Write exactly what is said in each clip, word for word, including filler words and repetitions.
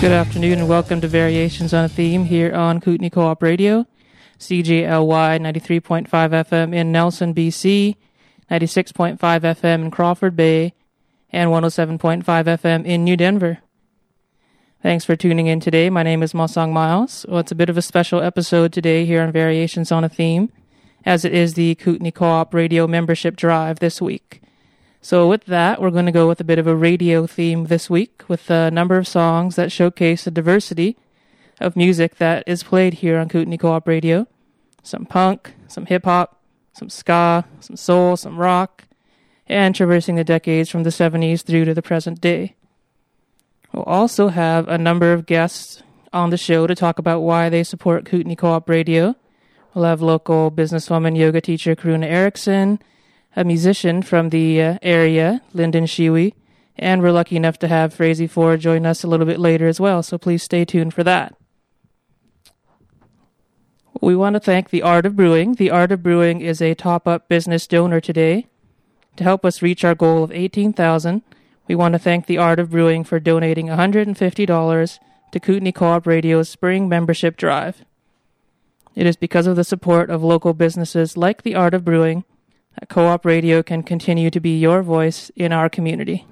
Good afternoon and welcome to Variations on a Theme here on Kootenai Co-op Radio, C J L Y ninety-three point five F M in Nelson, B C, ninety-six point five F M in Crawford Bay, and one oh seven point five F M in New Denver. Thanks for tuning in today. My name is Mosang Miles. Well, it's a bit of a special episode today here on Variations on a Theme, as it is the Kootenai Co-op Radio membership drive this week. So with that, we're going to go with a bit of a radio theme this week with a number of songs that showcase the diversity of music that is played here on Kootenai Co-op Radio. Some punk, some hip-hop, some ska, some soul, some rock, and traversing the decades from the seventies through to the present day. We'll also have a number of guests on the show to talk about why they support Kootenai Co-op Radio. We'll have local businesswoman yoga teacher Karuna Erickson, a musician from the uh, area, Lyndon Shiwi, and we're lucky enough to have Frazee Ford join us a little bit later as well, so please stay tuned for that. We want to thank The Art of Brewing. The Art of Brewing is a top-up business donor today. To help us reach our goal of eighteen thousand dollars, we want to thank The Art of Brewing for donating one hundred fifty dollars to Kootenai Co-op Radio's Spring Membership Drive. It is because of the support of local businesses like The Art of Brewing that Co-op Radio can continue to be your voice in our community.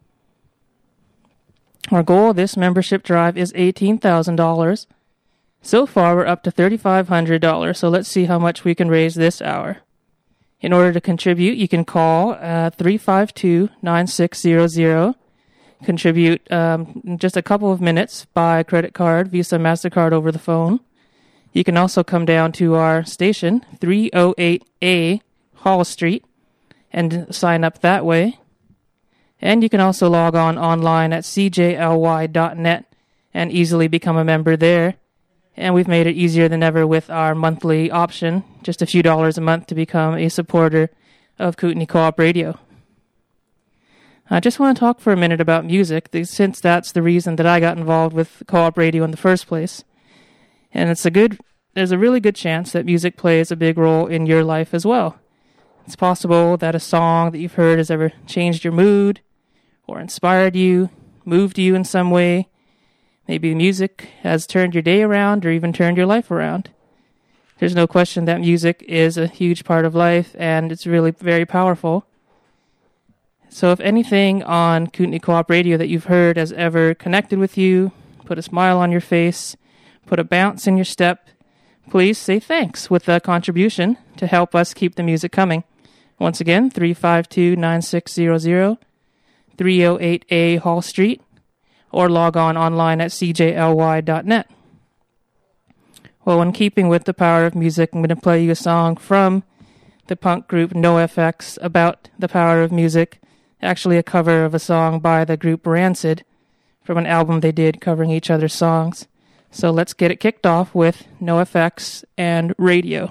Our goal of this membership drive is eighteen thousand dollars. So far, we're up to three thousand five hundred dollars, so let's see how much we can raise this hour. In order to contribute, you can call uh, three five two, nine six zero zero. Contribute um, in just a couple of minutes by credit card, Visa, MasterCard over the phone. You can also come down to our station, three oh eight A Hall Street, and sign up that way. And you can also log on online at c j l y dot net and easily become a member there. And we've made it easier than ever with our monthly option, just a few dollars a month to become a supporter of Kootenai Co-op Radio. I just want to talk for a minute about music, since that's the reason that I got involved with Co-op Radio in the first place. And it's a good, there's a really good chance that music plays a big role in your life as well. It's possible that a song that you've heard has ever changed your mood, or inspired you, moved you in some way. Maybe music has turned your day around, or even turned your life around. There's no question that music is a huge part of life, and it's really very powerful. So if anything on Kootenai Co-op Radio that you've heard has ever connected with you, put a smile on your face, put a bounce in your step, please say thanks with a contribution to help us keep the music coming. Once again, three five two, nine six zero zero, three oh eight A Hall Street, or log on online at c j l y dot net. Well, in keeping with the power of music, I'm going to play you a song from the punk group NoFX about the power of music, actually a cover of a song by the group Rancid from an album they did covering each other's songs. So let's get it kicked off with NoFX and Radio.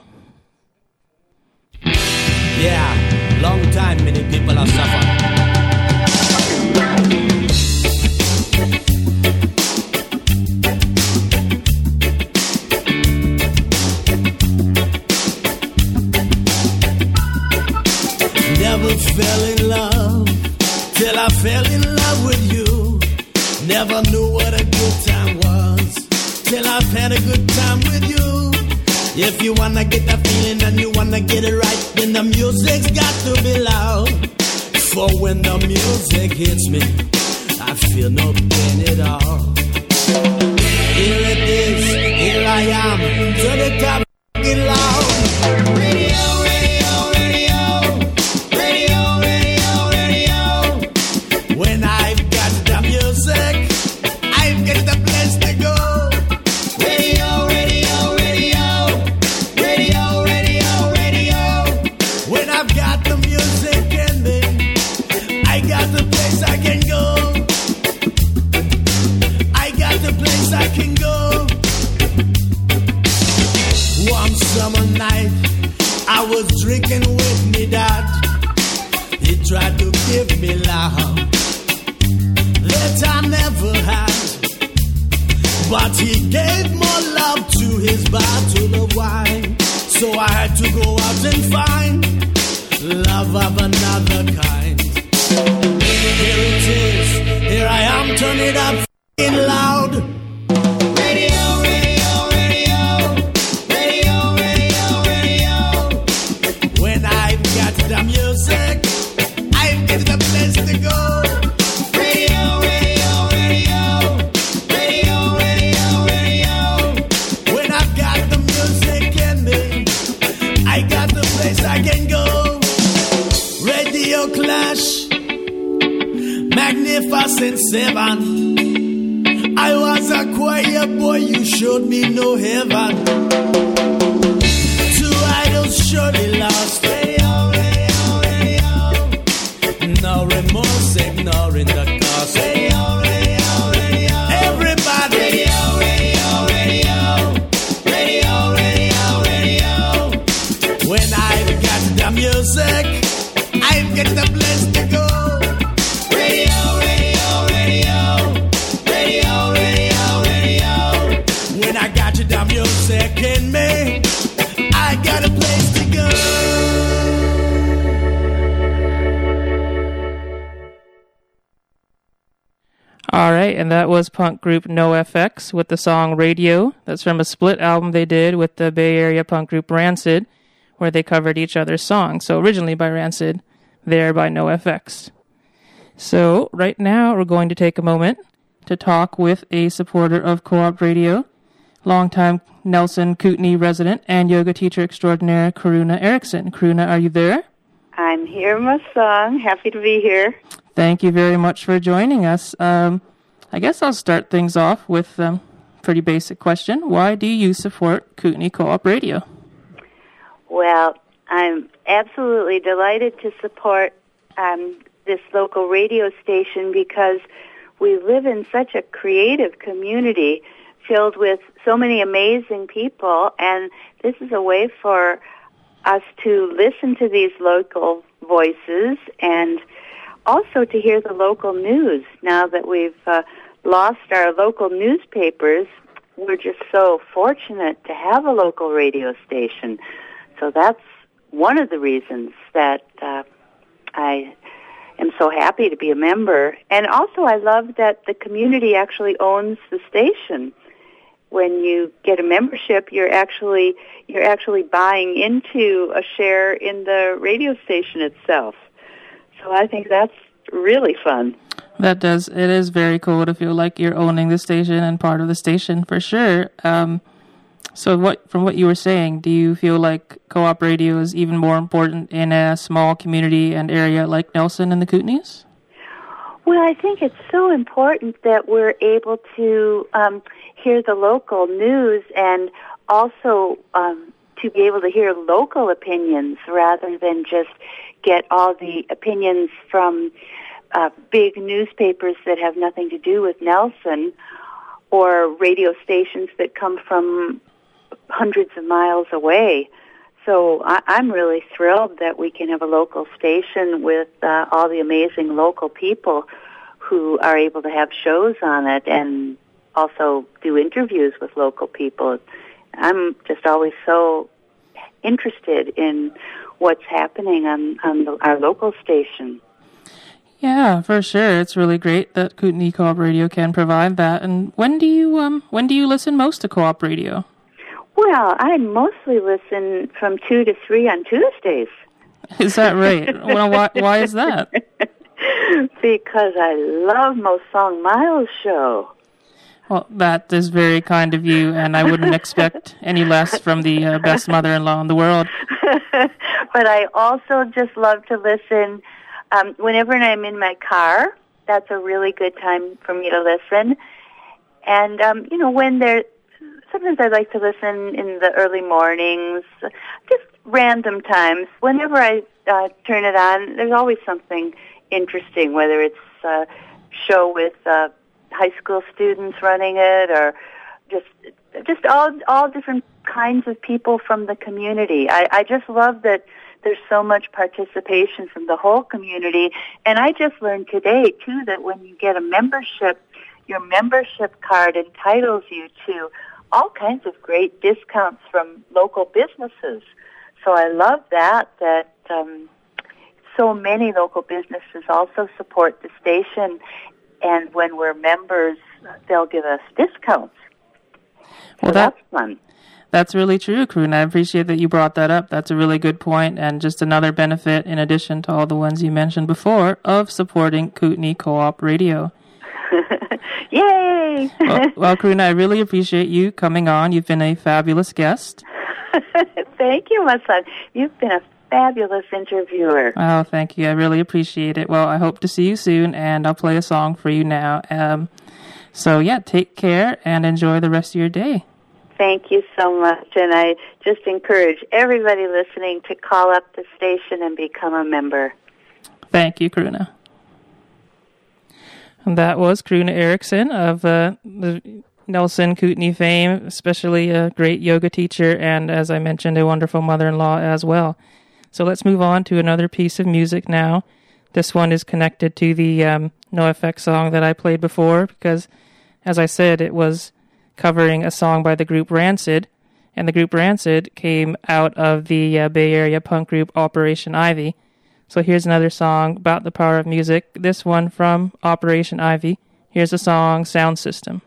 Yeah, long time many people have suffered. Never fell in love till I fell in love with you. Never knew what a good time was till I've had a good time with you. If you wanna get that feeling and you wanna get it right, then the music's got to be loud. For when the music hits me, I feel no pain at all. Here it is, here I am, to the top, get loud. Radio, radio, radio, radio, radio, radio. When I've got the music, I've got the place to go. Radio, radio, radio. Radio, radio, radio. When I've got the music in me, I got the place I can go. I got the place I can go. One summer night, I was drinking with me dad. He tried to give me love that I never had, but he gave more love to his bottle of wine. So I had to go out and find love of another kind. Here it is, here I am, turn it up f***ing loud. was in seven. I was a quiet boy, you showed me no heaven. Two idols surely lost. Radio, radio, radio. No remorse, ignoring the cost. Radio, radio, radio. Everybody. Radio, radio, radio. Radio, radio, radio. When I've got the music, I've got the place to go. Radio, radio, radio. Radio, radio, radio. When I got the music in me, I got a place to go. All right, and that was punk group NoFX with the song Radio. That's from a split album they did with the Bay Area punk group Rancid, where they covered each other's songs. So originally by Rancid, there by NoFX. So right now we're going to take a moment to talk with a supporter of Co-op Radio, longtime Nelson Kootenai resident and yoga teacher extraordinaire Karuna Erickson. Karuna, are you there? I'm here, my son. Happy to be here. Thank you very much for joining us. Um, I guess I'll start things off with a um, pretty basic question. Why do you support Kootenai Co-op Radio? Well, I'm absolutely delighted to support um, this local radio station because we live in such a creative community filled with so many amazing people, and this is a way for us to listen to these local voices and also to hear the local news. Now that we've uh, lost our local newspapers, we're just so fortunate to have a local radio station. So that's one of the reasons that uh, I am so happy to be a member. And also I love that the community actually owns the station. When you get a membership, you're actually you're actually buying into a share in the radio station itself. So I think that's really fun. That does. It is very cool to feel like you're owning the station and part of the station for sure. Um, so what, from what you were saying, do you feel like Co-op Radio is even more important in a small community and area like Nelson and the Kootenays? Well, I think it's so important that we're able to um, hear the local news and also um, to be able to hear local opinions rather than just get all the opinions from uh, big newspapers that have nothing to do with Nelson or radio stations that come from hundreds of miles away. So I, I'm really thrilled that we can have a local station with uh, all the amazing local people who are able to have shows on it and also do interviews with local people. I'm just always so interested in what's happening on, on the, our local station. Yeah, for sure. It's really great that Kootenai Co-op Radio can provide that. And when do you um when do you listen most to Co-op Radio? Well, I mostly listen from two to three on Tuesdays. Is that right? Well, why, why is that? Because I love Mo Song Miles' show. Well, that is very kind of you, and I wouldn't expect any less from the uh, best mother-in-law in the world. But I also just love to listen um, whenever I'm in my car. That's a really good time for me to listen. And, um, you know, when there, sometimes I like to listen in the early mornings, just random times. Whenever I uh, turn it on, there's always something interesting, whether it's a show with uh, high school students running it or just just all all different kinds of people from the community. I, I just love that there's so much participation from the whole community. And I just learned today, too, that when you get a membership, your membership card entitles you to all kinds of great discounts from local businesses. So I love that, that um, so many local businesses also support the station, and when we're members, they'll give us discounts. So well, that, that's fun. That's really true, Karuna. I appreciate that you brought that up. That's a really good point, and just another benefit, in addition to all the ones you mentioned before, of supporting Kootenai Co-op Radio. Yay! well, well, Karuna, I really appreciate you coming on. You've been a fabulous guest. Thank you, my son. You've been a fabulous interviewer. Oh, thank you. I really appreciate it. Well, I hope to see you soon, and I'll play a song for you now. Um, so, yeah, take care and enjoy the rest of your day. Thank you so much, and I just encourage everybody listening to call up the station and become a member. Thank you, Karuna. And that was Karuna Erickson of uh, the Nelson Kootenai fame, especially a great yoga teacher and, as I mentioned, a wonderful mother-in-law as well. So let's move on to another piece of music now. This one is connected to the um, NoFX song that I played before because, as I said, it was covering a song by the group Rancid, and the group Rancid came out of the uh, Bay Area punk group Operation Ivy. So here's another song about the power of music, this one from Operation Ivy. Here's the song Sound System.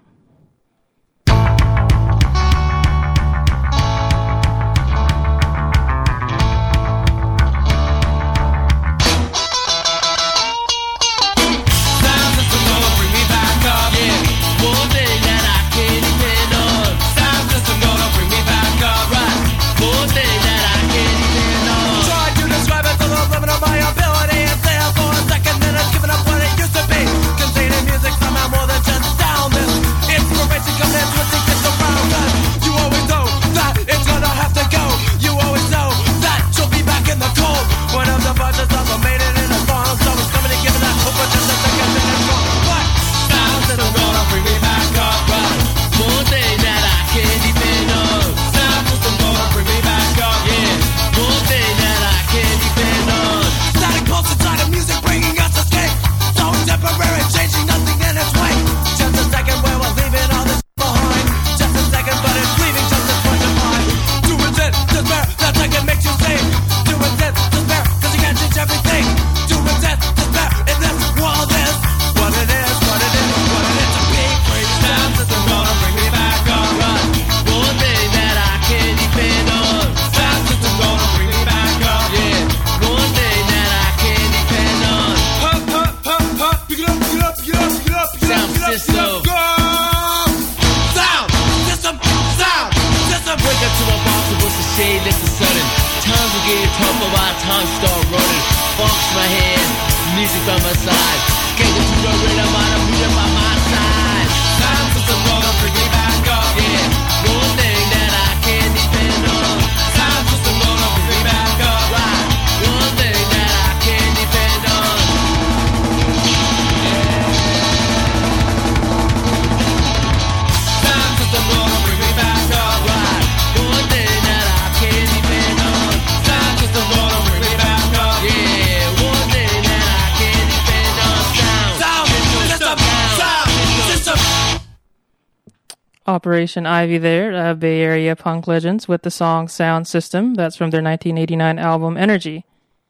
Operation Ivy there, uh, Bay Area punk legends with the song Sound System. That's from their nineteen eighty-nine album Energy.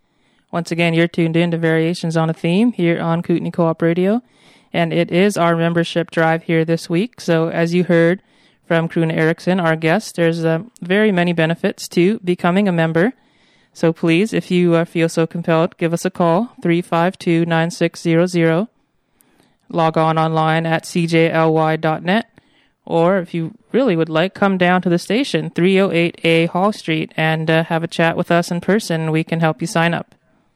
Once again, you're tuned in to Variations on a Theme here on Kootenai Co-op Radio, and it is our membership drive here this week. So as you heard from Karuna Erickson, our guest, there's uh, very many benefits to becoming a member. So please, if you uh, feel so compelled, give us a call, three five two, nine six zero zero. Log on online at c j l y dot net. Or if you really would like, come down to the station, three oh eight A Hall Street, and uh, have a chat with us in person. We can help you sign up.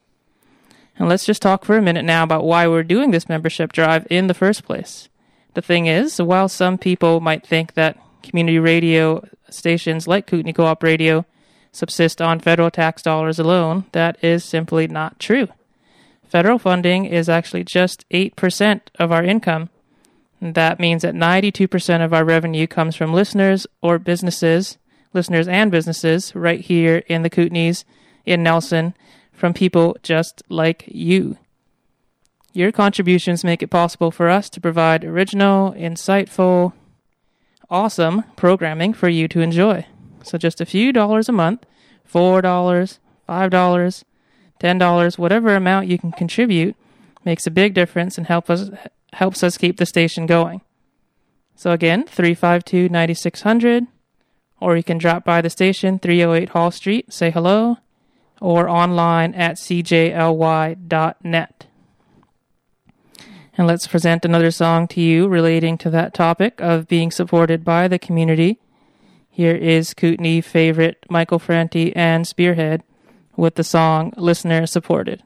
And let's just talk for a minute now about why we're doing this membership drive in the first place. The thing is, while some people might think that community radio stations like Kootenai Co-op Radio subsist on federal tax dollars alone, that is simply not true. Federal funding is actually just eight percent of our income. That means that ninety-two percent of our revenue comes from listeners or businesses, listeners and businesses right here in the Kootenays, in Nelson, from people just like you. Your contributions make it possible for us to provide original, insightful, awesome programming for you to enjoy. So just a few dollars a month, four dollars, five dollars, ten dollars, whatever amount you can contribute makes a big difference and help us helps us keep the station going. So again, three five two, nine six zero zero, or you can drop by the station, three oh eight Hall Street, say hello, or online at c j l y dot net. And let's present another song to you relating to that topic of being supported by the community. Here is Kootenai favorite Michael Franti and Spearhead with the song Listener Supported.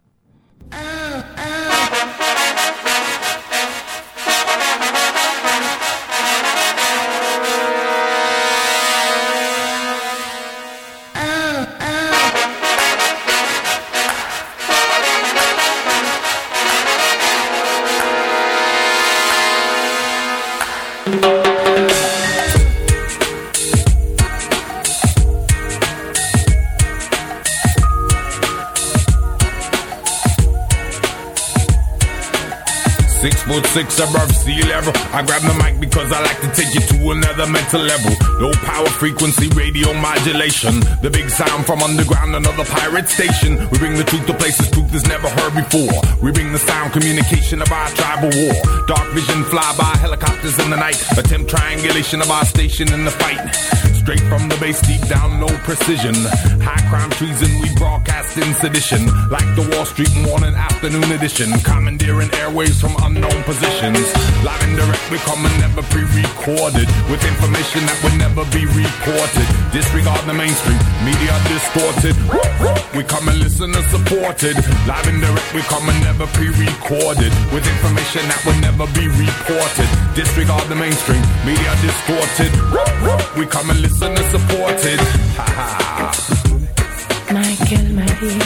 Six foot six above sea level. I grab the mic because I like to take you to another mental level. Low power frequency radio modulation. The big sound from underground, another pirate station. We bring the truth to places truth is never heard before. We bring the sound communication of our tribal war. Dark vision fly by helicopters in the night. Attempt triangulation of our station in the fight. Straight from the base, deep down, no precision. High crime treason, we broadcast in sedition. Like the Wall Street morning afternoon edition. Commandeering airwaves from unknown positions. Live and direct, we come and never pre-recorded. With information that would never be reported. Disregard the mainstream, media distorted. We come and listen and supported. Live and direct, we come and never pre-recorded. With information that would never be reported. Disregard the mainstream, media distorted. We come and listen and supported. Ha ha. Michael Marie,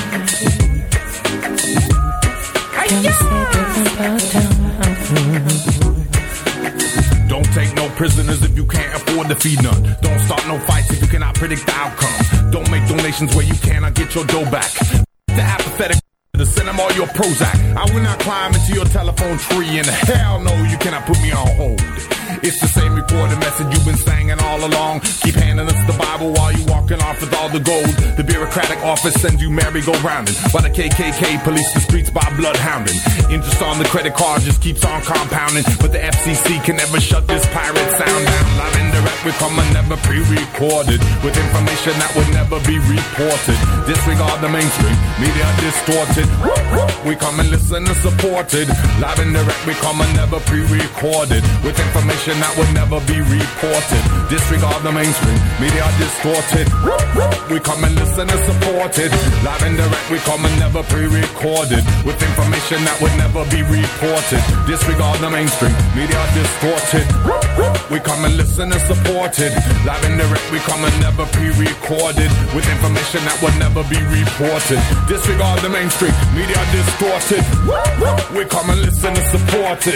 don't take no prisoners if you can't afford to feed none. Don't start no fights if you cannot predict the outcome. Don't make donations where you cannot get your dough back. The apathetic to send them all your Prozac. I will not climb into your telephone tree, and hell no, you cannot put me on hold. It's the same recorded message you've been singing all along. Keep handing us the Bible while you walking off with all the gold. The bureaucratic office sends you merry-go-rounding, while the K K K police the streets by bloodhounding. Interest on the credit card just keeps on compounding, but the F C C can never shut this pirate sound down. Live and direct, we come and never pre-recorded, with information that would never be reported. Disregard the mainstream, media distorted. We come and listen and supported. Live and direct, we come and never pre-recorded, with information that would never be reported. Disregard the mainstream, media distorted. We come and listen and supported. Live and direct, we come and never pre-recorded, with information that would never be reported. Disregard the mainstream, media distorted. We come and listen and supported. Live and direct, we come and never pre-recorded, with information that would never be reported. Disregard the mainstream, media distorted. We come and listen and supported.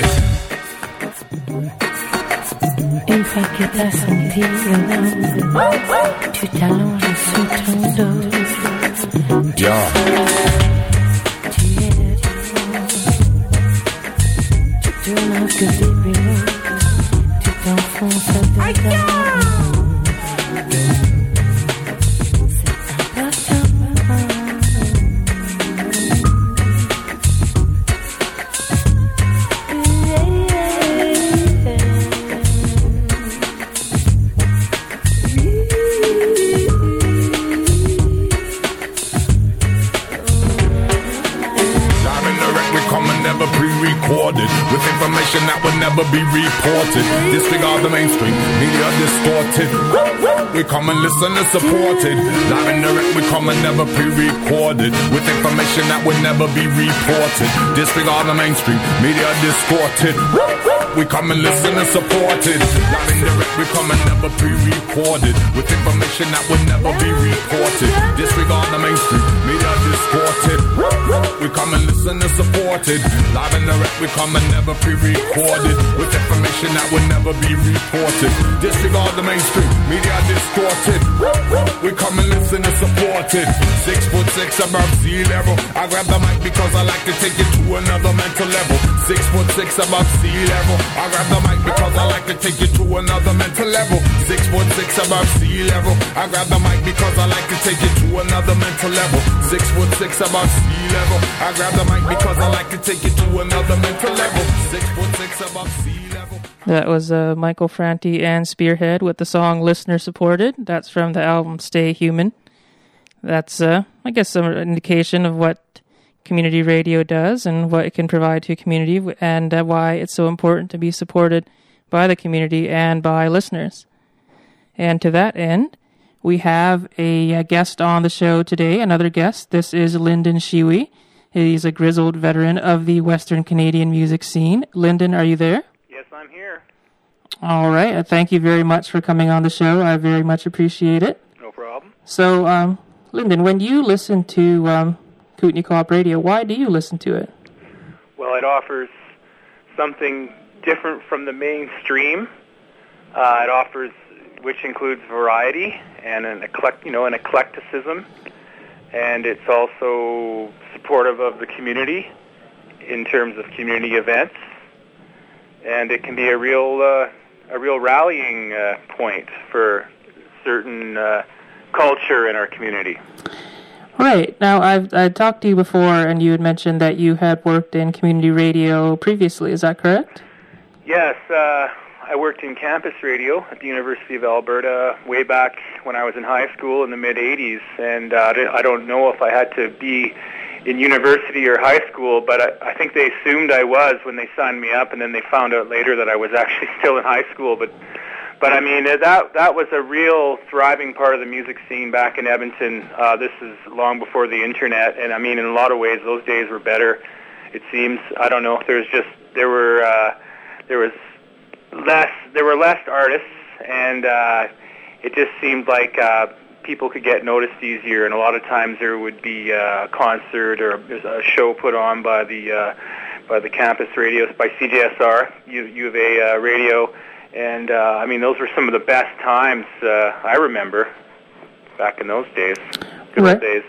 Une fois que t'as senti le nom, tu t'allonges sous ton dos. Yeah. Tu es de tu tournes que des rideaux, tu t'enfonces dedans. With information that would never be reported. Disregard the mainstream, media distorted. We come and listen and supported. Live and direct, we come and never pre-recorded, with information that would never be reported. Disregard the mainstream, media distorted. We come and listen and supported. Live and direct, we come and never pre-recorded, with information that would never be reported. Disregard the mainstream, media distorted. We come and listen and supported. Live and direct, we come and never pre-recorded, with information that would never be reported. Disregard the mainstream, media distorted. We come and listen and supported. Six foot six above sea level. I grab the mic because I like to take it to another mental level. Six foot six above sea level. I grab the mic because I like to take it to another mental level. Six foot six above sea level. I grab the mic because I like to take it to another mental level. Six foot six above sea level. I grab the mic because I like to take it to another mental level. Six foot six above sea level. That was uh, Michael Franti and Spearhead with the song Listener Supported. That's from the album Stay Human. That's, uh, I guess, some indication of what community radio does and what it can provide to a community, and uh, why it's so important to be supported by the community and by listeners. And to that end, We have a, a guest on the show today, another guest. This is Lyndon Shiwi. He's a grizzled veteran of the Western Canadian music scene. Lyndon, are you there? Yes, I'm here. All right. Uh, thank you very much for coming on the show. I very much appreciate it. No problem. So, um, Lyndon, when you listen to um, Kootenai Co-op Radio, why do you listen to it? Well, it offers something different from the mainstream. Uh, it offers, which includes variety and an eclect, you know, an eclecticism, and it's also supportive of the community in terms of community events, and it can be a real, uh, a real rallying uh, point for certain uh, culture in our community. Right. Now, I've I talked to you before, and you had mentioned that you had worked in community radio previously. Is that correct? Yes. Uh, I worked in campus radio at the University of Alberta way back when I was in high school in the mid-eighties, and uh, I don't know if I had to be in university or high school, but I, I think they assumed I was when they signed me up, and then they found out later that I was actually still in high school. But But I mean, that that was a real thriving part of the music scene back in Edmonton. Uh, this is long before the internet, and I mean, in a lot of ways, those days were better. It seems. I don't know if there's just there were uh, there was less there were less artists, and uh, it just seemed like uh, people could get noticed easier. And a lot of times there would be a concert or a show put on by the uh, by the campus radios, by C J S R, U, U of A uh, radio. And, uh, I mean, those were some of the best times uh, I remember back in those days, good right. old days.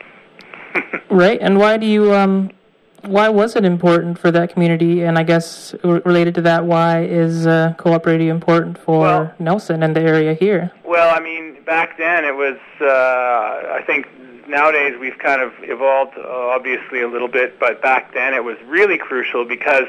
Right, and why do you, um, why was it important for that community? And I guess r- related to that, why is uh, Co-op Radio important for well, Nelson and the area here? Well, I mean, back then it was, uh, I think nowadays we've kind of evolved, uh, obviously, a little bit, but back then it was really crucial because,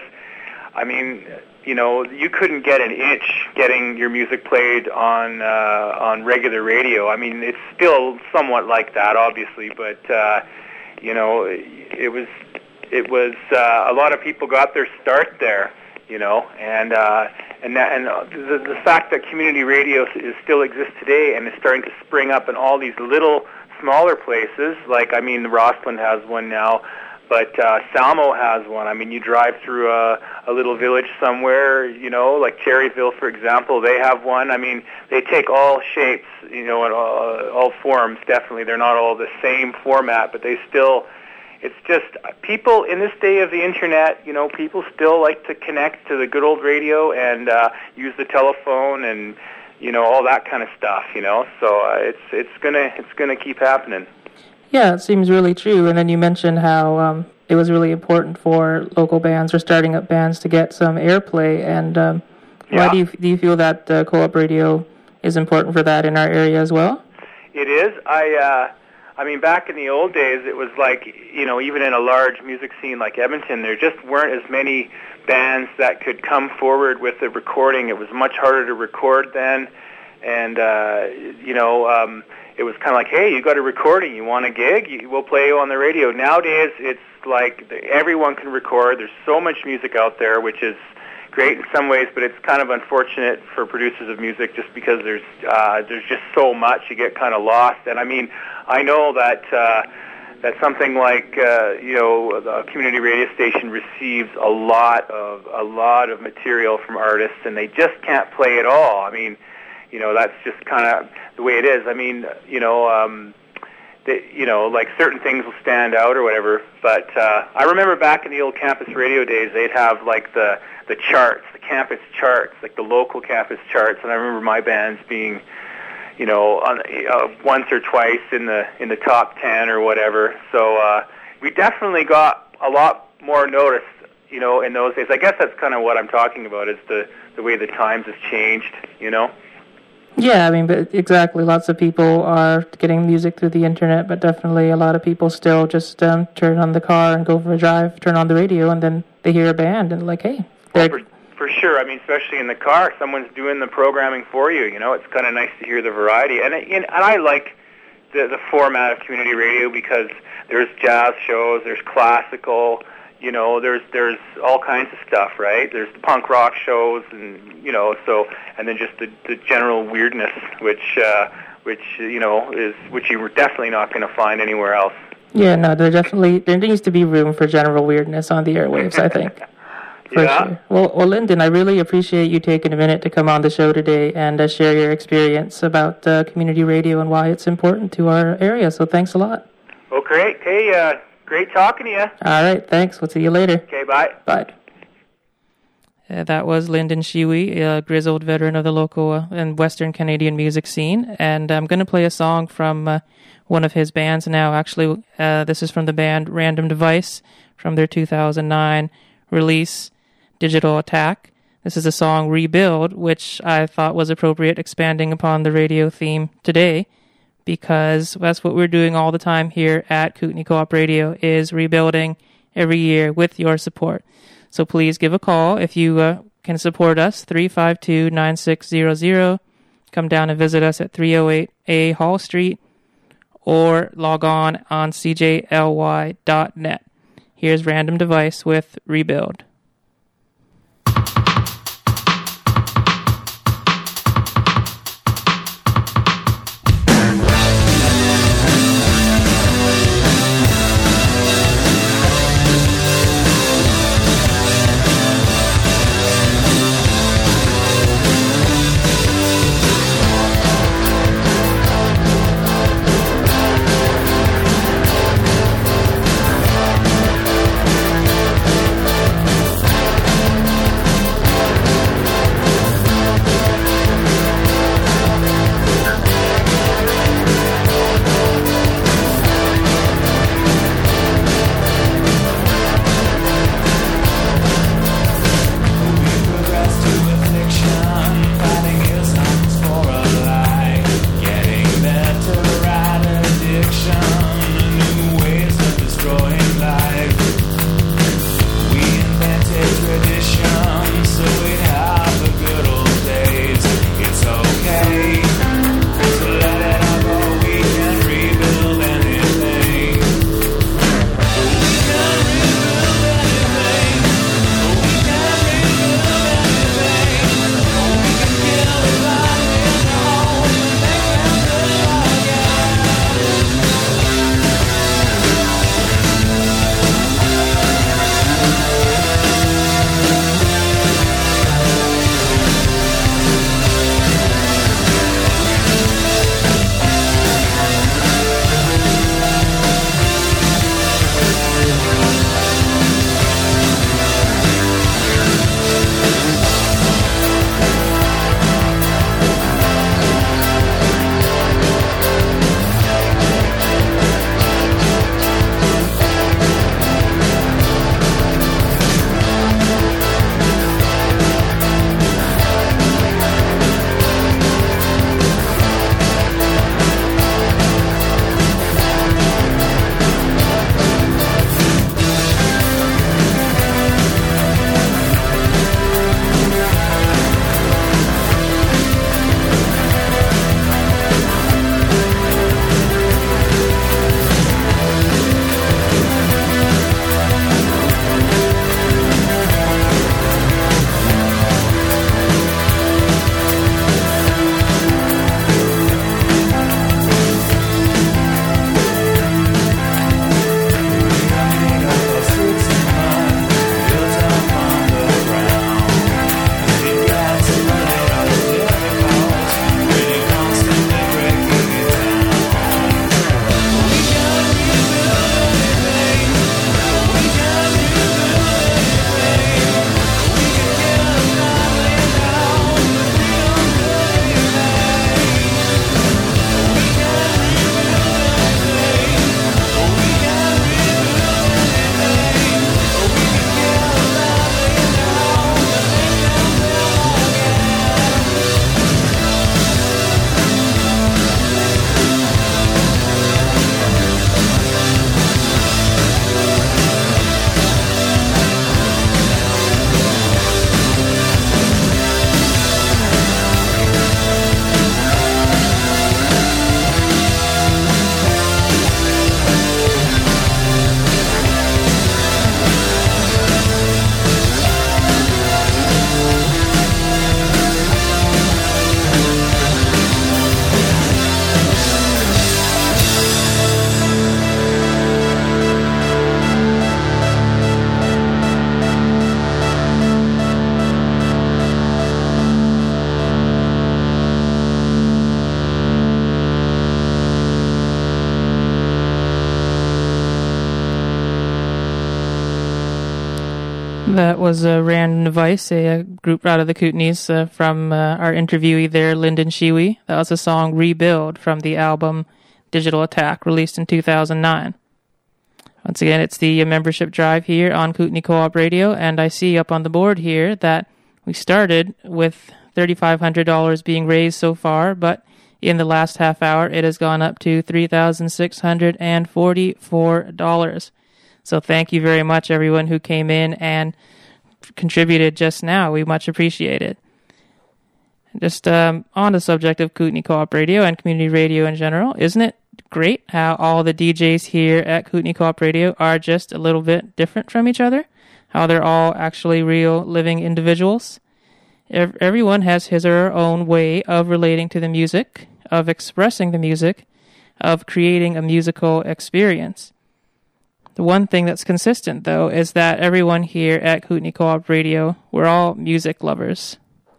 I mean, you know, you couldn't get an inch getting your music played on uh, on regular radio. I mean, it's still somewhat like that, obviously, but uh, you know, it was it was uh, a lot of people got their start there, you know, and uh, and that, and the, the fact that community radio is still exists today and is starting to spring up in all these little smaller places, like I mean, Rossland has one now. But uh, Salmo has one. I mean, you drive through a, a little village somewhere, you know, like Cherryville, for example. They have one. I mean, they take all shapes, you know, and all, all forms, definitely. They're not all the same format, but they still, it's just, people in this day of the Internet, you know, people still like to connect to the good old radio and uh, use the telephone and, you know, all that kind of stuff, you know. So uh, it's it's gonna it's gonna keep happening. Yeah, it seems really true. And then you mentioned how um, it was really important for local bands or starting up bands to get some airplay. And um, yeah. why do you do you feel that uh, Co-op Radio is important for that in our area as well? It is. I uh, I mean, back in the old days, it was like, you know, even in a large music scene like Edmonton, there just weren't as many bands that could come forward with a recording. It was much harder to record then. And, uh, you know... Um, it was kind of like, hey, you got a recording, you want a gig, you, we'll play you on the radio. Nowadays, it's like everyone can record. There's so much music out there, which is great in some ways, but it's kind of unfortunate for producers of music just because there's uh, there's just so much, you get kind of lost. And I mean, I know that uh, that something like uh, you know, a community radio station receives a lot of a lot of material from artists, and they just can't play it all. I mean, you know, that's just kind of the way it is. I mean, you know, um, they, you know, like certain things will stand out or whatever. But uh, I remember back in the old campus radio days, they'd have like the the charts, the campus charts, like the local campus charts. And I remember my bands being, you know, on, uh, once or twice in the in the top ten or whatever. So uh, we definitely got a lot more notice, you know, in those days. I guess that's kind of what I'm talking about, is the the way the times have changed, you know. Yeah, I mean, but exactly. Lots of people are getting music through the internet, but definitely a lot of people still just um, turn on the car and go for a drive, turn on the radio, and then they hear a band and like, hey. Well, for, for sure. I mean, especially in the car, someone's doing the programming for you. You know, it's kind of nice to hear the variety, and it, and I like the the format of community radio because there's jazz shows, there's classical. You know, there's there's all kinds of stuff, right? There's the punk rock shows, and you know, so and then just the, the general weirdness, which uh, which you know is which you were definitely not going to find anywhere else. Yeah, no, there definitely there needs to be room for general weirdness on the airwaves, I think. For yeah. Sure. Well, well, Lyndon, I really appreciate you taking a minute to come on the show today and uh, share your experience about uh, community radio and why it's important to our area. So thanks a lot. Oh, great. Hey, uh, great talking to you. All right, thanks. We'll see you later. Okay, bye. Bye. Uh, that was Lyndon Shiwi, a grizzled veteran of the local uh, and Western Canadian music scene. And I'm going to play a song from uh, one of his bands now. Actually, uh, this is from the band Random Device from their two thousand nine release, Digital Attack. This is a song, Rebuild, which I thought was appropriate, expanding upon the radio theme today, because that's what we're doing all the time here at Kootenai Co-op Radio, is rebuilding every year with your support. So please give a call if you uh, can support us, three five two, nine six zero zero. Come down and visit us at three oh eight A Hall Street, or log on on c j l y dot net. Here's Random Device with Rebuild. That was a Random Device, a, a group out of the Kootenays, uh, from uh, our interviewee there, Lyndon Shiwi. That was a song Rebuild from the album Digital Attack, released in two thousand nine. Once again, it's the membership drive here on Kootenai Co-op Radio, and I see up on the board here that we started with three thousand five hundred dollars being raised so far, but in the last half hour, it has gone up to three thousand six hundred forty-four dollars. So thank you very much, everyone who came in and contributed just now. We much appreciate it. Just um, on the subject of Kootenai Co-op Radio and community radio in general, isn't it great how all the D Js here at Kootenai Co-op Radio are just a little bit different from each other? How they're all actually real living individuals? Everyone has his or her own way of relating to the music, of expressing the music, of creating a musical experience. The one thing that's consistent, though, is that everyone here at Kootenai Co-op Radio, we're all music lovers.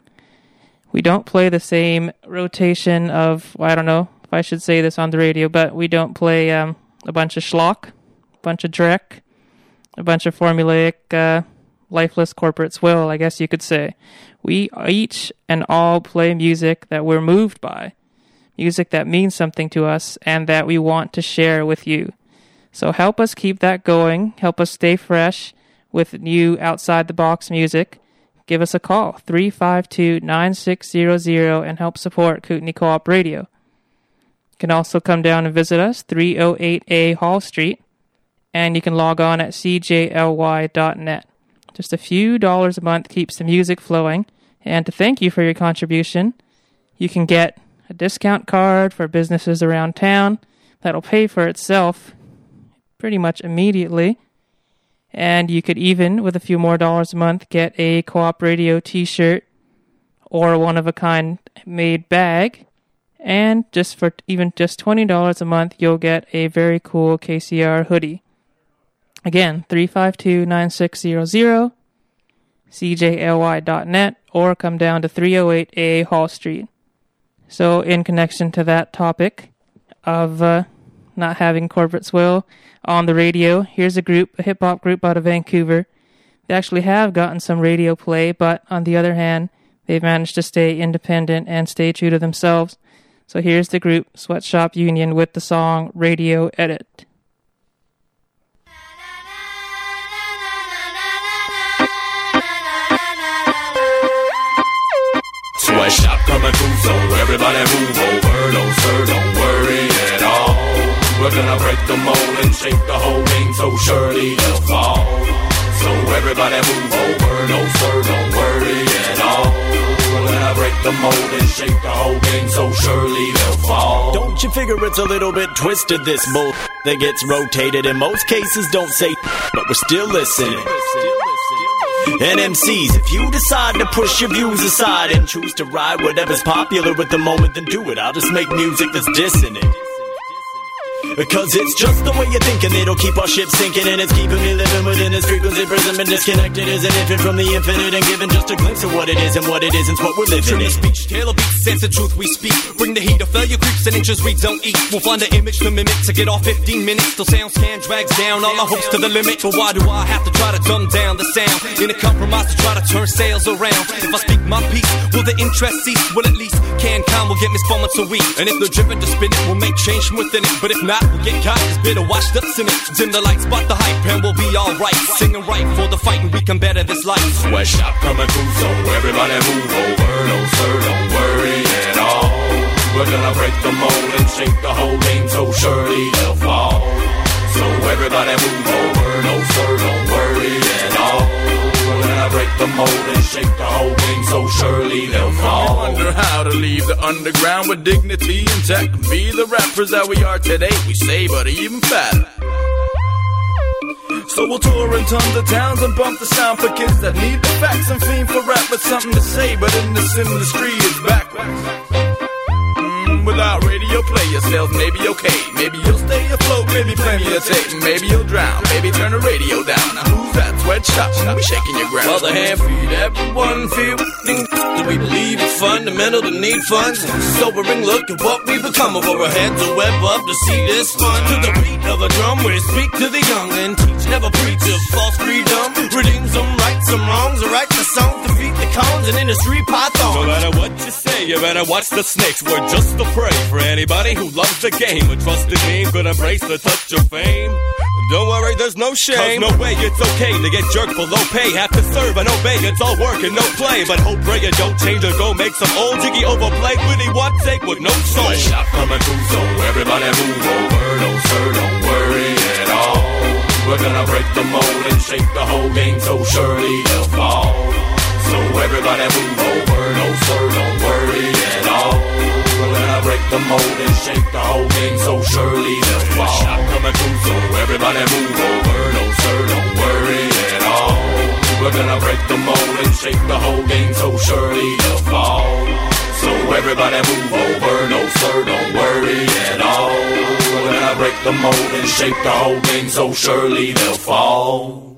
We don't play the same rotation of, well, I don't know if I should say this on the radio, but we don't play um, a bunch of schlock, a bunch of dreck, a bunch of formulaic, uh, lifeless corporate swill, I guess you could say. We each and all play music that we're moved by, music that means something to us and that we want to share with you. So help us keep that going. Help us stay fresh with new outside-the-box music. Give us a call, three five two, nine six zero zero, and help support Kootenai Co-op Radio. You can also come down and visit us, three oh eight A Hall Street, and you can log on at c j l y dot net. Just a few dollars a month keeps the music flowing, and to thank you for your contribution, you can get a discount card for businesses around town that'll pay for itself pretty much immediately. And you could even, with a few more dollars a month, get a Co-op Radio t-shirt or a one-of-a-kind made bag. And just for even just twenty dollars a month, you'll get a very cool K C R hoodie. Again, three five two, nine six zero zero, c j l y dot net, or come down to three oh eight A Hall Street. So in connection to that topic of uh, not having corporate swill on the radio, here's a group, a hip-hop group out of Vancouver. They actually have gotten some radio play, but on the other hand, they've managed to stay independent and stay true to themselves. So here's the group, Sweatshop Union, with the song Radio Edit. Sweatshop coming through, so everybody move over. No sir, don't worry at all. We're gonna break the mold and shake the whole game, so surely they'll fall. So everybody move over. No sir, don't worry at all. We're gonna break the mold and shake the whole game, so surely they'll fall. Don't you figure it's a little bit twisted, this bull that gets rotated? In most cases don't say, but we're still listening. And M Cs, if you decide to push your views aside and choose to ride whatever's popular at the moment, then do it. I'll just make music that's dissonant. Because it's just the way you think, and it'll keep our ship sinking, and it's keeping me living within this frequency imprisonment. Disconnected as an infant from the infinite, and given just a glimpse of what it is and what it isn't what we're living in. Speech, tale of beats, sense the truth we speak. Bring the heat, a failure creeps and inches we don't eat. We'll find an image to mimic to get off fifteen minutes. Till sound scan drags down all our hopes to the limit. But why do I have to try to dumb down the sound in a compromise to try to turn sales around? If I speak my piece, will the interest cease? Well, at least CanCon will get me spun once a week. And if they're driven to spin it, we'll make change from within it. But if not, we'll get caught as bitter washed up cynic. Dim the lights, spot the hype, and we'll be alright. Singing right for the fight, and we can better this life. Sweatshop coming through, so everybody move over. No sir, don't worry at all. We're gonna break the mold and shake the whole game, so surely they'll fall. So everybody move over. No sir, don't worry at all. We're gonna break the mold and shake the whole game, so surely they'll fall. I wonder how to leave the underground with dignity intact. Be the rappers that we are today, we say, but even fatter. So we'll tour in tons of towns and bump the sound for kids that need the facts and fiend for rap with something to say, but in this industry it's backwards. Without radio play, your sales may be okay. Maybe you'll stay afloat, maybe plenty of tape. Maybe you'll drown, maybe turn the radio down. Now who's that? Sweatshop, we shaking your ground. Well, the hand feed, everyone feel. Do we believe it's fundamental to need funds? Sobering look at what we become over our heads. A web up to see this fun. To the beat of a drum, we speak to the young and teach. Never preach of false freedom. Redeem some rights some wrongs, right the songs, defeat the cons, and industry pythons. No matter what you say, you better watch the snakes. We're just a prey for anybody who loves the game. A trusted name could embrace the touch of fame. Don't worry, there's no shame. Cause no way it's okay to get jerked for low pay. Have to serve and obey, it's all work and no play. But hope, pray you don't change or go make some old jiggy overplay. Really what take with no soul. Shot coming through, so everybody move over. No sir, don't worry at all. We're gonna break the mold and shake the whole game, so surely they'll fall. So everybody move over. No sir, don't worry at all. We're gonna break the mold and shake the whole game, so surely they'll fall. Shot coming through, so everybody move over. No sir, don't worry at all. We're gonna break the mold and shake the whole game, so surely they'll fall. So everybody move over. No sir, don't worry at all. We're gonna break the mold and shake the whole game, so surely they'll fall.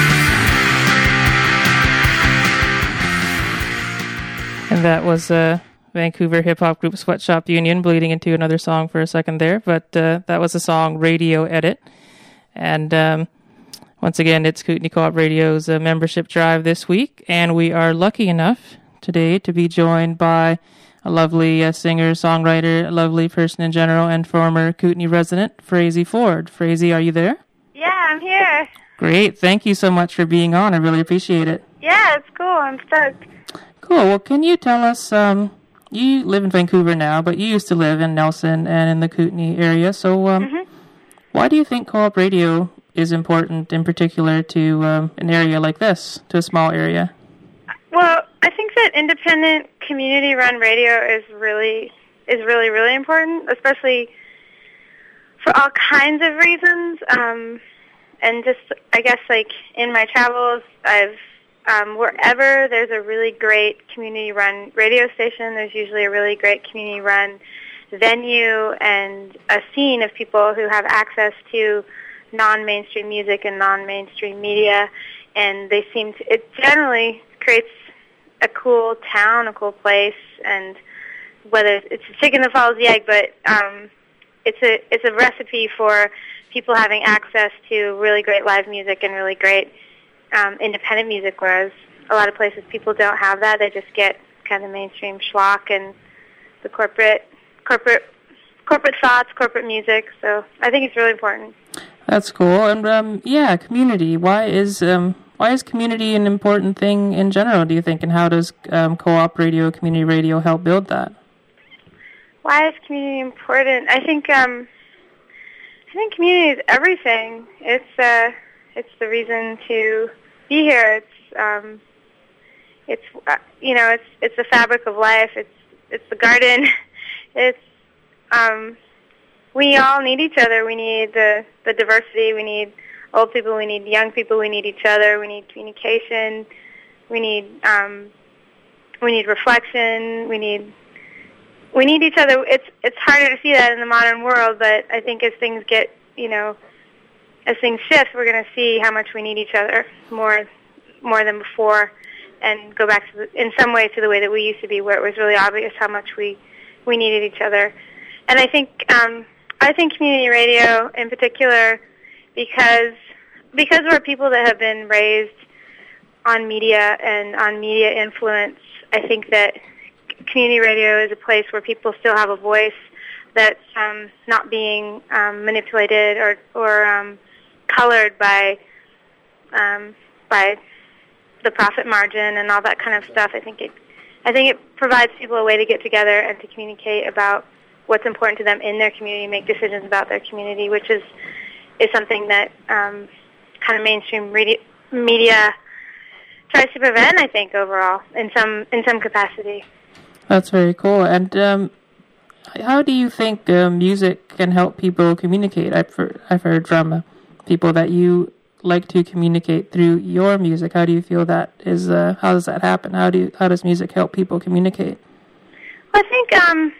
And that was uh, Vancouver hip-hop group Sweatshop Union, bleeding into another song for a second there. But uh, that was the song Radio Edit. And um, once again, it's Kootenai Co-op Radio's uh, membership drive this week. And we are lucky enough today to be joined by a lovely uh, singer, songwriter, a lovely person in general, and former Kootenai resident, Frazee Ford. Frazee, are you there? Yeah, I'm here. Great. Thank you so much for being on. I really appreciate it. Yeah, it's cool. I'm stoked. Cool. Well, can you tell us, um, you live in Vancouver now, but you used to live in Nelson and in the Kootenai area. So um, mm-hmm. why do you think Co-op Radio is important in particular to um, an area like this, to a small area? Well, I think that independent community-run radio is really, is really, really important, especially for all kinds of reasons. Um, and just, I guess, like, in my travels, I've Um, wherever there's a really great community-run radio station, there's usually a really great community-run venue and a scene of people who have access to non-mainstream music and non-mainstream media, and they seem to, it generally creates a cool town, a cool place, and whether it's a chicken that follows the egg, but um, it's a it's a recipe for people having access to really great live music and really great Um, independent music, whereas a lot of places people don't have that. They just get kind of mainstream schlock and the corporate, corporate, corporate thoughts, corporate music. So I think it's really important. That's cool. And um, yeah, community. Why is um, why is community an important thing in general, do you think? And how does um, Co-op Radio, community radio, help build that? Why is community important? I think um, I think community is everything. It's uh, It's the reason to be here. It's um, it's uh, you know, it's it's the fabric of life. It's it's the garden. It's um, we all need each other. We need the the diversity. We need old people. We need young people. We need each other. We need communication. We need um, we need reflection. We need we need each other. It's it's harder to see that in the modern world, but I think as things get, you know, as things shift, we're going to see how much we need each other more more than before, and go back to the, in some ways to the way that we used to be, where it was really obvious how much we, we needed each other. And I think um, I think community radio in particular, because because we're people that have been raised on media and on media influence, I think that community radio is a place where people still have a voice that's um, not being um, manipulated or or um, colored by um, by the profit margin and all that kind of stuff. I think it I think it provides people a way to get together and to communicate about what's important to them in their community, make decisions about their community, which is is something that um, kind of mainstream media, media tries to prevent, I think, overall in some in some capacity. That's very cool. And um, how do you think uh, music can help people communicate? I've heard, I've heard from uh, people that you like to communicate through your music. How do you feel that is? Uh, how does that happen? How do you, how does music help people communicate? Well, I think um,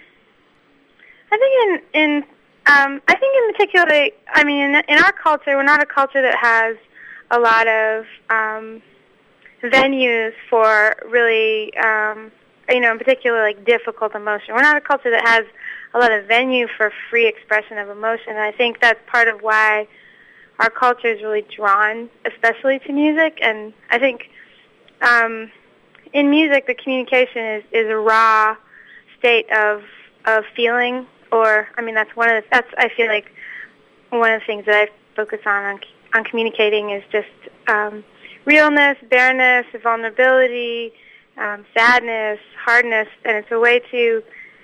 I think in in um, I think in particular, I mean, in, in our culture, we're not a culture that has a lot of um, venues for really, um, you know, in particular, like difficult emotion. We're not a culture that has a lot of venue for free expression of emotion. And I think that's part of why our culture is really drawn, especially to music. And I think um, in music, the communication is, is a raw state of of feeling, or I mean, that's one of the, that's I feel like one of the things that I focus on on, on communicating is just um, realness, bareness, vulnerability, um, sadness, hardness, and it's a way to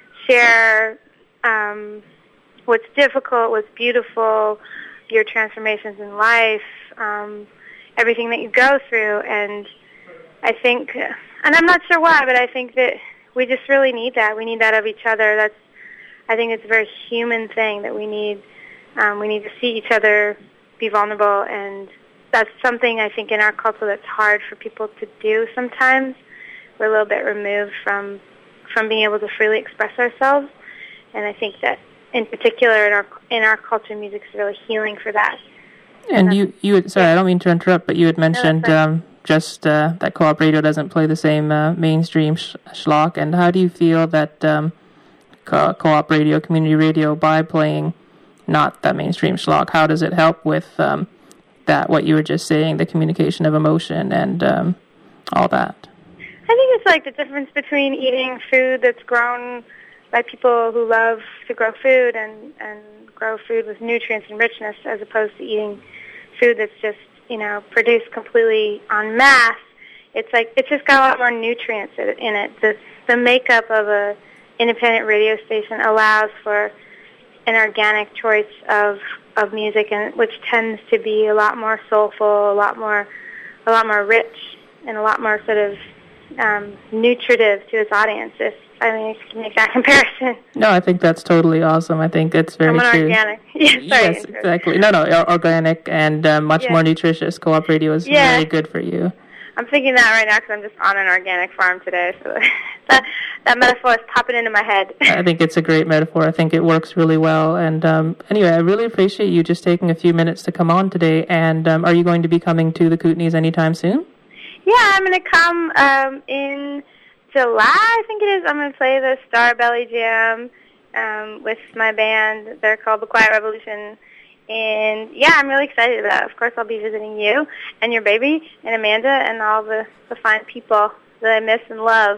share um, what's difficult, what's beautiful, your transformations in life, um, everything that you go through, and I think, and I'm not sure why, but I think that we just really need that. We need that of each other. That's, I think it's a very human thing that we need. Um, we need to see each other be vulnerable, and that's something I think in our culture that's hard for people to do sometimes. We're a little bit removed from from being able to freely express ourselves, and I think that in particular in our in our culture, music is really healing for that. And, and you, you had, sorry, I don't mean to interrupt, but you had mentioned no, um, just uh, that co-op radio doesn't play the same uh, mainstream sh- schlock, and how do you feel that um, co- co-op radio, community radio, by playing not that mainstream schlock, how does it help with um, that, what you were just saying, the communication of emotion and um, all that? I think it's like the difference between eating food that's grown by people who love to grow food and, and grow food with nutrients and richness, as opposed to eating food that's just, you know, produced completely en masse. It's like, it's just got a lot more nutrients in it. The, the makeup of a independent radio station allows for an organic choice of, of music, and which tends to be a lot more soulful, a lot more, a lot more rich, and a lot more sort of um, nutritive to its audience. If I mean, you can make that comparison. No, I think that's totally awesome. I think it's very I'm an true. Organic. Yeah, sorry, yes, exactly. No, no, organic and uh, much yeah. more nutritious. Co-op radio is yeah. very good for you. I'm thinking that right now because I'm just on an organic farm today. So that that metaphor is popping into my head. I think it's a great metaphor. I think it works really well. And um, anyway, I really appreciate you just taking a few minutes to come on today. And um, are you going to be coming to the Kootenays anytime soon? Yeah, I'm going to come um, in July, I think it is. I'm going to play the Star Belly Jam um, with my band. They're called The Quiet Revolution. And, yeah, I'm really excited about it. Of course, I'll be visiting you and your baby and Amanda and all the, the fine people that I miss and love.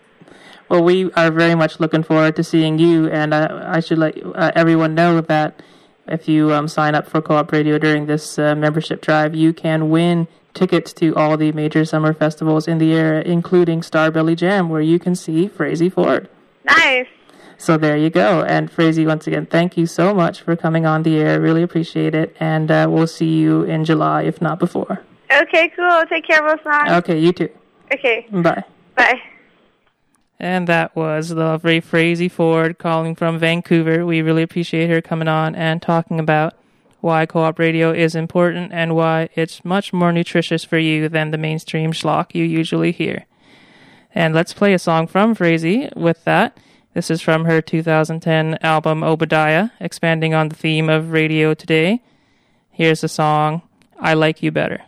Well, we are very much looking forward to seeing you. And uh, I should let uh, everyone know that if you um, sign up for Co-op Radio during this uh, membership drive, you can win tickets to all the major summer festivals in the area, including Star Belly Jam, where you can see Frazey Ford. Nice. So there you go. And Frazey, once again, thank you so much for coming on the air. Really appreciate it. And uh, we'll see you in July, if not before. Okay, cool. Take care, Wilson. Okay, you too. Okay. Bye. Bye. And that was the lovely Frazey Ford calling from Vancouver. We really appreciate her coming on and talking about why co-op radio is important and why it's much more nutritious for you than the mainstream schlock you usually hear. And let's play a song from Frazey with that. This is from her two thousand ten album Obadiah, expanding on the theme of radio today. Here's the song, I Like You Better.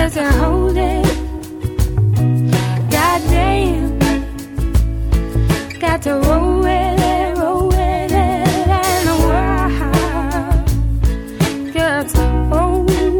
just hold it. Goddamn, got to roll with it, roll with it, and the world gets open.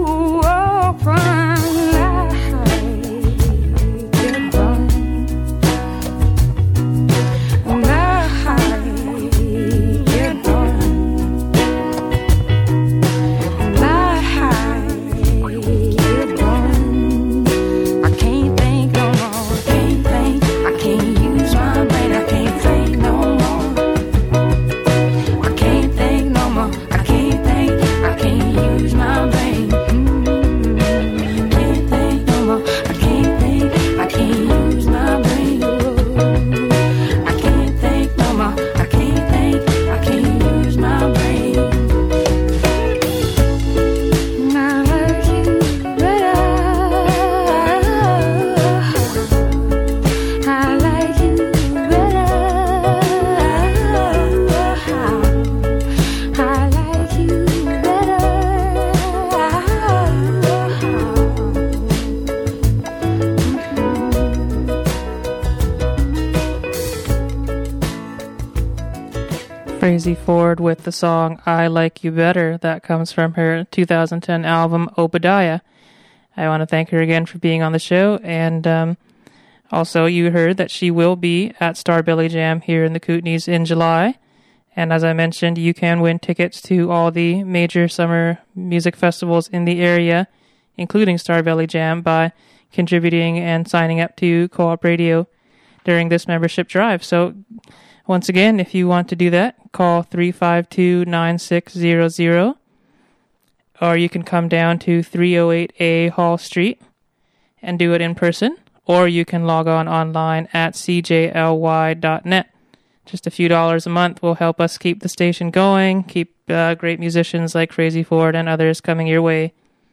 Crazy Ford with the song I Like You Better. That comes from her two thousand ten album Obadiah. I want to thank her again for being on the show, and um, also you heard that she will be at Starbelly Jam here in the Kootenays in July, and as I mentioned, you can win tickets to all the major summer music festivals in the area, including Starbelly Jam, by contributing and signing up to Co-op Radio during this membership drive. So once again, if you want to do that, call three five two, nine six zero zero, or you can come down to three oh eight A Hall Street and do it in person, or you can log on online at c j l y dot net. Just a few dollars a month will help us keep the station going, keep uh, great musicians like Crazy Ford and others coming your way.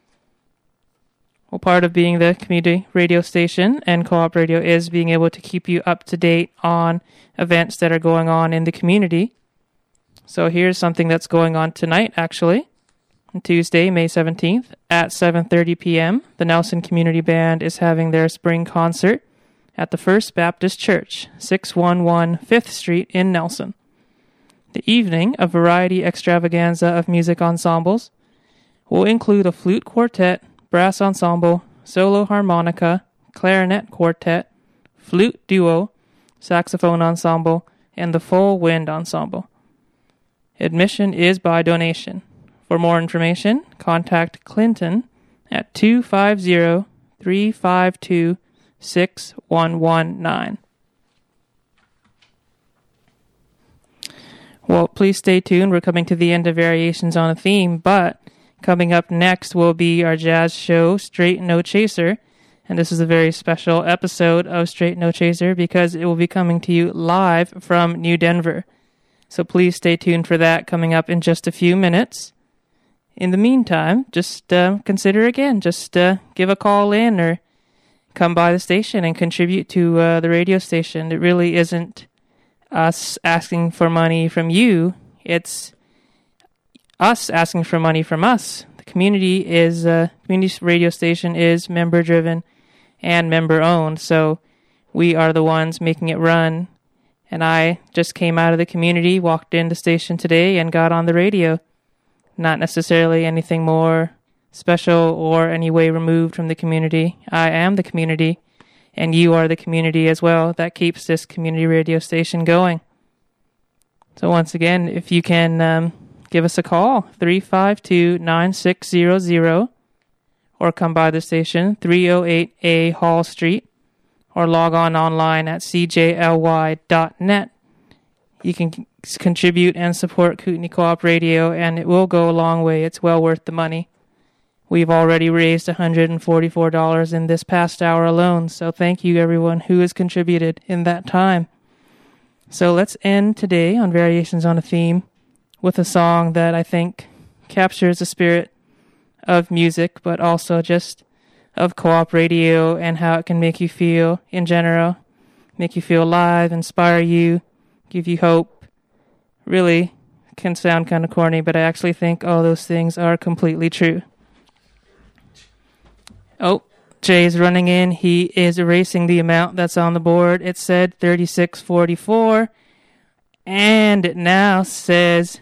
Well, part of being the community radio station and Co-op Radio is being able to keep you up to date on events that are going on in the community. So here's something that's going on tonight, actually. On Tuesday, May seventeenth, at seven thirty p.m., the Nelson Community Band is having their spring concert at the First Baptist Church, six eleven Fifth Street in Nelson. The evening, a variety extravaganza of music ensembles, will include a flute quartet, brass ensemble, solo harmonica, clarinet quartet, flute duo, saxophone ensemble, and the full wind ensemble. Admission is by donation. For more information, contact Clinton at two five zero, three five two, six one one nine. Well, please stay tuned. We're coming to the end of Variations on a Theme, but coming up next will be our jazz show, Straight No Chaser. And this is a very special episode of Straight No Chaser because it will be coming to you live from New Denver. So please stay tuned for that coming up in just a few minutes. In the meantime, just uh, consider again, just uh, give a call in or come by the station and contribute to uh, the radio station. It really isn't us asking for money from you. It's us asking for money from us. The community is uh, community radio station is member driven and member owned, so we are the ones making it run. And I just came out of the community, walked in the station today, and got on the radio. Not necessarily anything more special or any way removed from the community. I am the community, and you are the community as well. That keeps this community radio station going. So once again, if you can um, give us a call, three five two, nine six zero zero, or come by the station, three oh eight A Hall Street, or log on online at c j l y dot net. You can c- contribute and support Kootenai Co-op Radio, and it will go a long way. It's well worth the money. We've already raised one hundred forty-four dollars in this past hour alone, so thank you everyone who has contributed in that time. So let's end today on Variations on a Theme with a song that I think captures the spirit of music, but also just of Co-op Radio and how it can make you feel in general, make you feel alive, inspire you, give you hope. Really can sound kind of corny, but I actually think all those things are completely true. Oh, Jay's running in. He is erasing the amount that's on the board. It said thirty-six forty-four, and it now says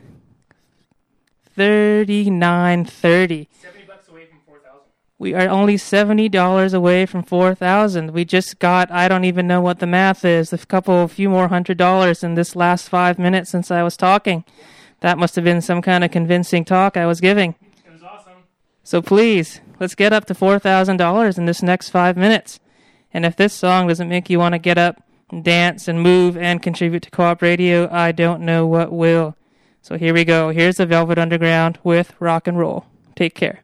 thirty-nine thirty. seventy bucks away from four thousand. We are only seventy dollars away from four thousand. We just got, I don't even know what the math is, a couple, a few more hundred dollars in this last five minutes since I was talking. That must have been some kind of convincing talk I was giving. It was awesome. So please, let's get up to four thousand dollars in this next five minutes. And if this song doesn't make you want to get up and dance and move and contribute to Co-op Radio, I don't know what will. So here we go. Here's the Velvet Underground with Rock and Roll. Take care.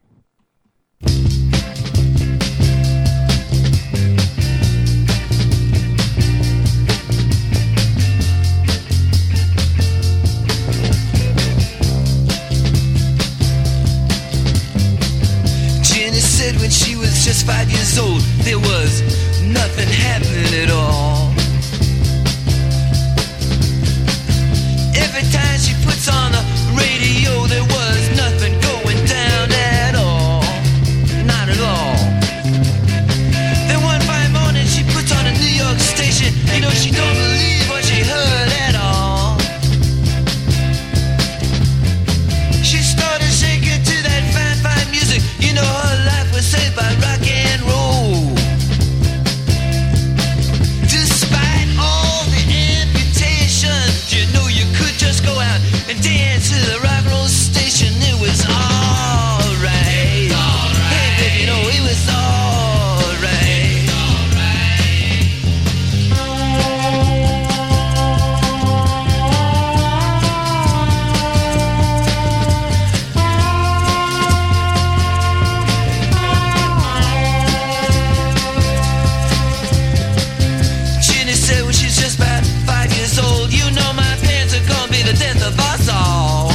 When she was just five years old, there was nothing happening at all. Every time she puts on the radio, there was nothing going down at all. Not at all. Then one fine morning she puts on a New York station. You know, she don't believe what she heard at all. She started shaking to that fine, fine music. You know, her life was saved by rock and roll. Despite all the amputations, you know you could just go out and dance to the rock and roll station. It was alright. Hey, baby, you know it was alright. Ginny said when she's just about five years old, you know my parents are gonna be the death of us all.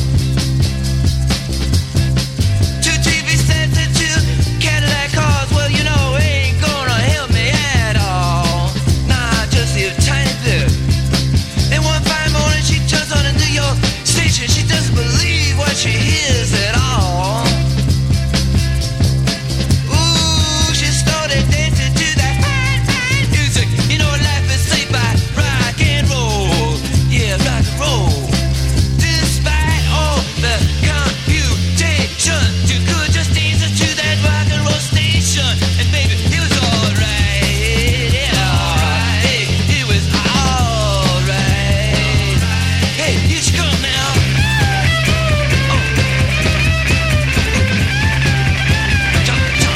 Two T V sets and two Cadillac cars, well you know ain't gonna help me at all. Nah, just a tiny bit. And one fine morning she turns on a New York station. She doesn't believe what she hears at all. Ooh, she started dancing to that fine, fine music. You know life is saved by rock and roll. Yeah, rock and roll. Despite all the computation, you could just dance to that rock and roll station. And baby, it was alright. Yeah, alright. Hey, it was alright. Hey, you should come now. Oh. Jump, jump.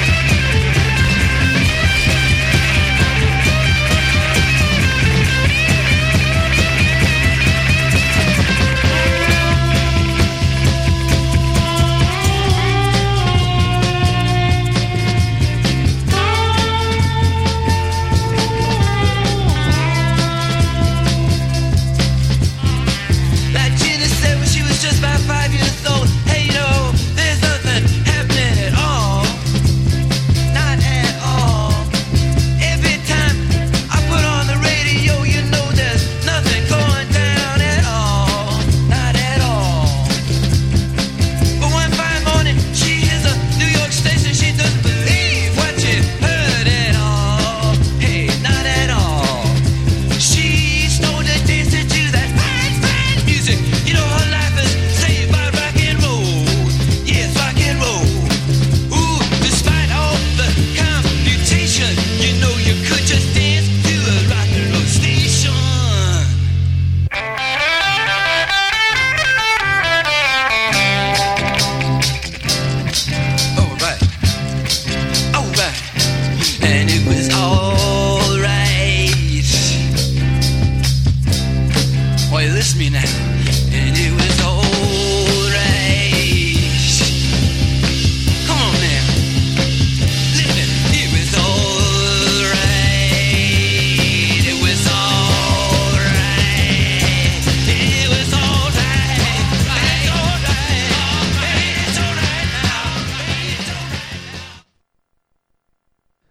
Like Gina said when she was just about five years old, hey, you know, there's nothing happening at all. Not at all. Every time I put on the radio, you know there's nothing going down at all. Not at all. But one fine morning, she hears a New York station. She doesn't believe what she heard at all. Hey, not at all. She started dancing to that fine, fine music. You know her life is saved by rock and roll. Yes, rock and roll. Ooh, despite all the computation, you know you could just dance to a rock and roll station. Alright. Alright. And it was alright. Well, listen to me now. And it was alright.